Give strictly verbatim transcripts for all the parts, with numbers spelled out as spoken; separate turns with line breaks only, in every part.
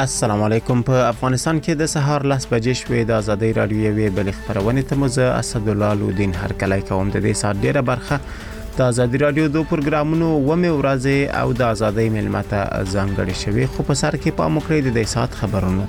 السلام علیکم. په افغانستان کې د سهار لس بجې شوې د ازادي رادیو یوې بلې خبرونې ته مزه اسد الله لودین هرکلی کوم. د دې سات ډیره برخه د ازادي رادیو د پروګرامونو ومه ورځې او د ازادي ملمته ځانګړي شوی، خو په سر کې پام وکړئ د دې سات خبرونو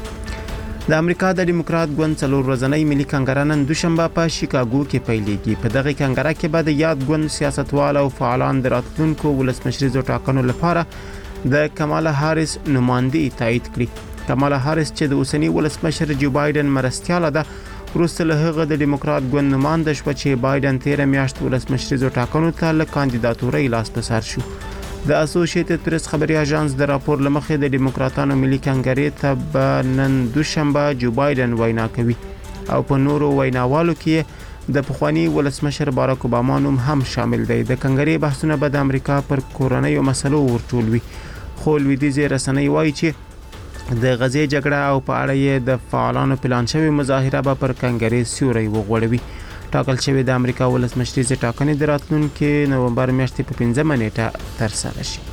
ته. د امریکا د دیموکرات ګوند څلور ورځنی ملي کنګره نن دوشنبه په شیکاګو کې پیلېږي. په دغه کنګره کې به د یاد ګوند سیاستوال او فعالان د راتلونکو ولسمشریزو ټاکنو لپاره د کمالا هاریس نمائندګي تایید کړي. کمالا هاریس چې د اوسنی ولسمشر جو بایدن مرستیاله ده، وروسته له هغه د دیموکرات ګوند نماینده شو چې بایدن تیر میاشت ولسمشریزو ټاکنو ته له کاندیداتورۍ لاس په سر شو. د اسوسییټډ پریس خبري اژانس د راپور لمخې د دیموکراتانو ملي کنګرې ته به نن دوشنبه جو بایدن وینا کوي او په نورو ویناوالو کې د پخوانی ولسمشر باراک اوباما نوم هم شامل دی. د کنګرې بحثونه به د امریکا پر کورنۍ مسلو ورټول وي، خو لویدیځي رسنۍ وایي چې د غزې جګړه او په اړه یې د فعالانو پلان شوی مظاهره به پر کنګرې سیوری وغوړوي. ټاکل شوی د امریکا ولسمشریزې ټاکنې د راتلونکي نومبر میاشتې په پنځمه نیټه ترسره شي.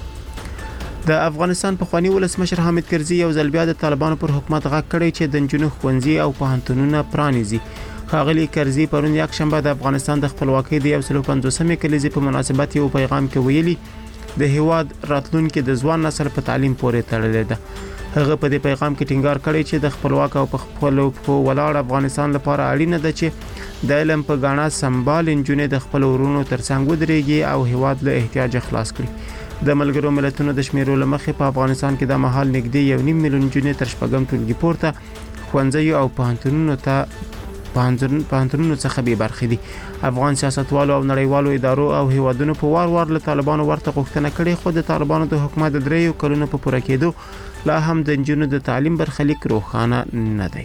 د افغانستان پخوانی ولسمشر حامد کرزي یو ځل بیا د طالبانو پر حکومت غږ کړی چې د نجونو ښوونځي او پوهنتونونه پرانیزي. ښاغلي کرزي پرون یک شنبه د افغانستان د خپلواکۍ د یو سل پنځوسمې کلیزې په مناسبت یو پیغام کې ویلي د هیواد راتلونکي د ځوان نسل په تعلیم پورې تړلې ده. هغه په دې پیغام کې ټینګار کړی چې د خپلواک او په خپل په ولاړ افغانستان لپاره اړینه ده چې د علم په غاڼه سمبال انجونې د خپل ورونو ترڅنګ ودرېږي او هیواد له احتیاج خلاص کړي. د ملګرو ملتونو د شمیرو لمخې په افغانستان کې د مهال نږدې یو نیم میلیون انجونې تر شپږم ټولګي پورته ښوونځي او پوهنتونونو ته پوهنتونونو څخه به برخې دي. افغان سیاستوالو او نړیوالو ادارو او هیوادونو په وار وار له طالبانو ورته غوښتنه کړې، خو د طالبانو د حکومت د دریو کلونو په پوره کېدو لا هم د انجونو د تعلیم برخلیک روښانه نه دی.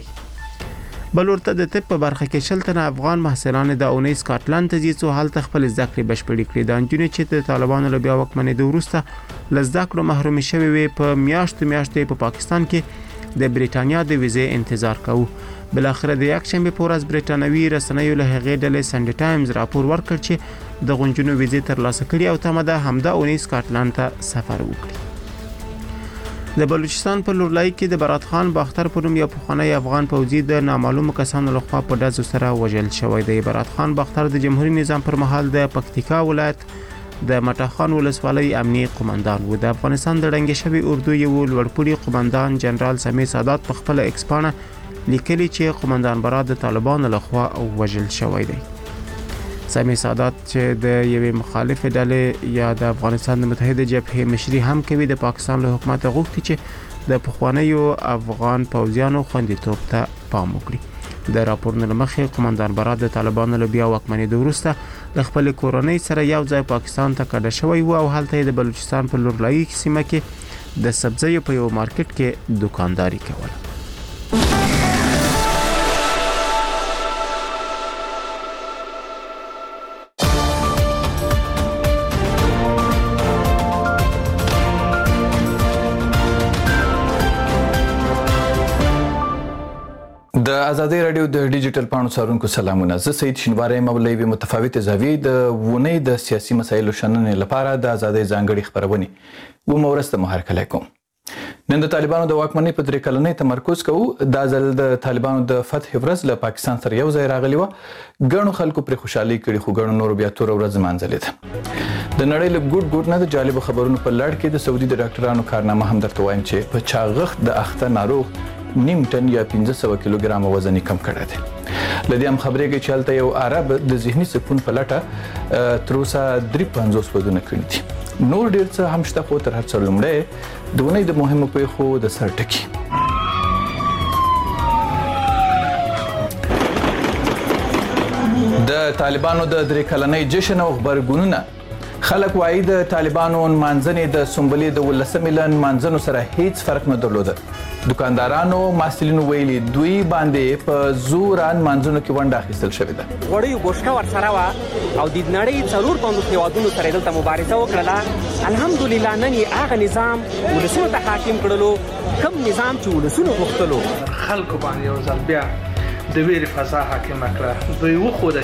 بل ورته د طب په برخه کې شل تنه افغان محصلان د اونۍ سکاټلند ته ځي څو هلته خپل زده کړې بشپړې کړي. د انجونې چې د طالبانو له بیا واکمنېدو وروسته له زده کړو محرومې شوې وې، په میاشتو میاشتې په پاکستان کې د بریټانیا د ویزې انتظار کوو. بلاخره د یک شنبه په ورځ بریټانوي رسنیو له هغې ډلې سنډي ټایمز راپور ورکړ چې د غونجونو ویزې ترلاسه کړي او تمه ده همدا اونۍ سکاټلند ته سفر وکړي. د بلوچستان په لورلای کې د برات خان باختر په نوم یو پخوانی افغان پوځي د نامعلومو کسانو لخوا په ډزو سره وژل شوی دی. برات خان باختر د جمهوریت نظام پر مهال د پکتیکا ولایت د مټاخان ولسوالۍ امنیي قومندان و. د افغانستان د ړنګې شوي اردو یو لوړپوړي قومندان جنرال سمیع سادات په خپل ایکس پاڼه لیکلي چې قومندان برات د طالبانو لخوا وژل شوی دی. سمیع سادات چې د یوې مخالفې ډلې یا د افغانستان د متحده جبهې مشري هم کوي، د پاکستان له حکومت غوښتي چې د پخوانیو افغان پوځیانو خوندیتوب ته پام وکړي. د راپورونو له مخې قومندان برات د طالبانو له بیا واکمنېدو وروسته له خپلې کورنۍ سره یو ځای پاکستان ته کډه شوی و او هلته یې د بلوچستان په لورلایي سیمه کې د سبزیو په یو مارکیټ کې دکانداري کوله.
د ازادي رادیو د ډیجیټل پاڼو څارونکو سلامونه. زه سید شینواری مولوی متفاوت زاویې د ونې د سیاسي مسایلو شننې لپاره د ازادي ځانګړي خبرونه و مورسته محرکه کوم. نن د طالبانو د واکمنۍ په درې کلنۍ تمرکز کوو. دا ځل د طالبانو د فتح ورځ له پاکستان سره یو ځای راغلی و. ګڼو خلکو پر خوشحالي کړي، خو ګڼو نورو بیا تور ورځ مانځلې ده. د نړۍ له ګوټ ګوټ نه د جالبو خبرونو په لړ کې د سعودي د ډاکټرانو کارنامه هم درته وایم چې په چاغښت د اخته ناروغ نیم ټن یا پنځه سوه کیلوګرام وزن کم کړی دی. له دې هم خبرېږي چې هلته یو عرب د ذهني سکون په لټه تر اوسه درې پنځوس ودونه کړي دي. نور ډېر څه هم شته، خو تر هر څه لومړی د اونۍ د مهمو پیښو د سر ټکي. د طالبانو د درې کلنۍ جشن او غبرګونونه. خلک وایي د طالبانو نمانځنې د سنبلې د ولسمې له نمانځنو سره هیڅ فرق نه درلوده. دکاندارانو محصلینو ویلي دوی باندې په زور نمانځنو کې ونډه اخیستل شوې ده.
غوړیو ګوشکه ورسره وه او د نړۍ څلور پنځوس هېوادونو سره دلته مبارزه وکړله. الحمدلله نن یې هغه نظام ولسونو ته حاکم کړلو کوم نظام چې ولسونو غوښتلو.
خلکو باندې یو ځل بیا د ویرې فضا حاکمه کړه. دوی وښوده